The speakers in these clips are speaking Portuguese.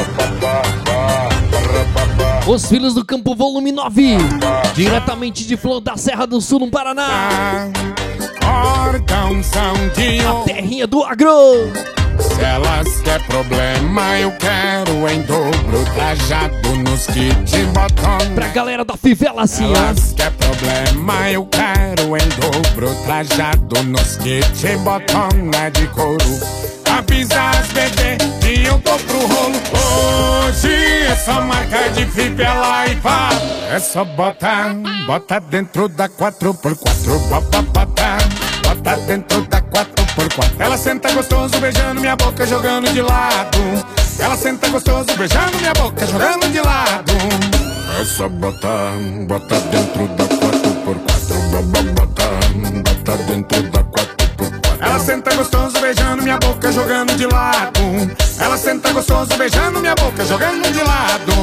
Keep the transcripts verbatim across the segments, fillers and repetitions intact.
Os Filhos do Campo, volume nove, diretamente de Flor da Serra do Sul, no Paraná. Cordãozão de A terrinha do agro. Se elas quer problema, eu quero em dobro. Trajado nos kit botão. Pra galera da fivela assim, ó. Elas quer problema, eu quero em dobro. Trajado nos kit botão, é de couro. Avisa as bebê que eu tô pro rolo. Hoje é só marca de fivela e pá. É só botar, bota dentro da quatro por quatro. Bota, bota, bota dentro da quatro por quatro. Ela senta gostoso beijando minha boca, jogando de lado. Ela senta gostoso beijando minha boca, jogando de lado. É só botar, bota dentro da quatro por quatro. Bota, bota, bota dentro da quatro por quatro. Ela senta gostoso beijando minha boca, jogando de lado. Ela senta gostoso beijando minha boca, jogando de lado.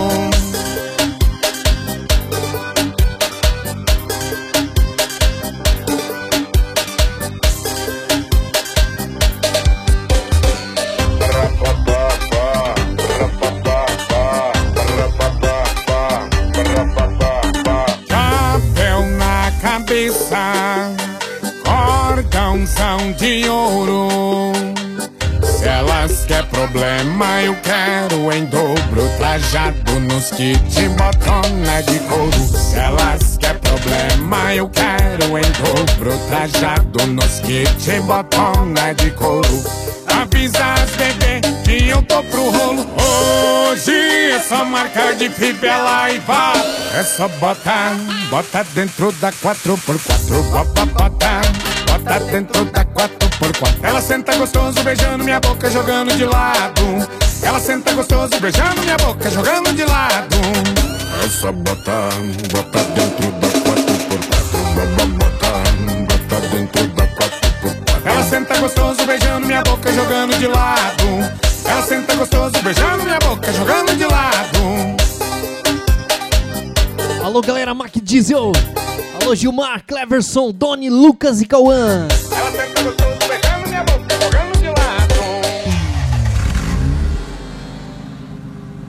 Chapéu na cabeça, cordãozão de ouro. Se elas quer problema, eu quero em dobro. Trajado nos kit botona de couro. Se elas quer problema, eu quero em dobro. Trajado nos kit botona de couro. Avisa as bebê que eu tô pro rolo. Hoje é só marca de fivela e pá. É só botar, bota dentro da quatro por quatro. Bota, bota, bota dentro da quatro por quatro. Ela senta gostoso beijando minha boca, jogando de lado. Ela senta gostoso beijando minha boca, jogando de lado. É só botar, bota dentro da quatro por quatro. Bota, bota, bota dentro da quatro por quatro. Ela senta gostoso beijando minha boca, jogando de lado. Ela senta gostoso beijando minha boca, jogando de lado. Alô, galera, Mac Diesel. Alô, Gilmar, Cleverson, Doni, Lucas e Cauã. Ela senta gostoso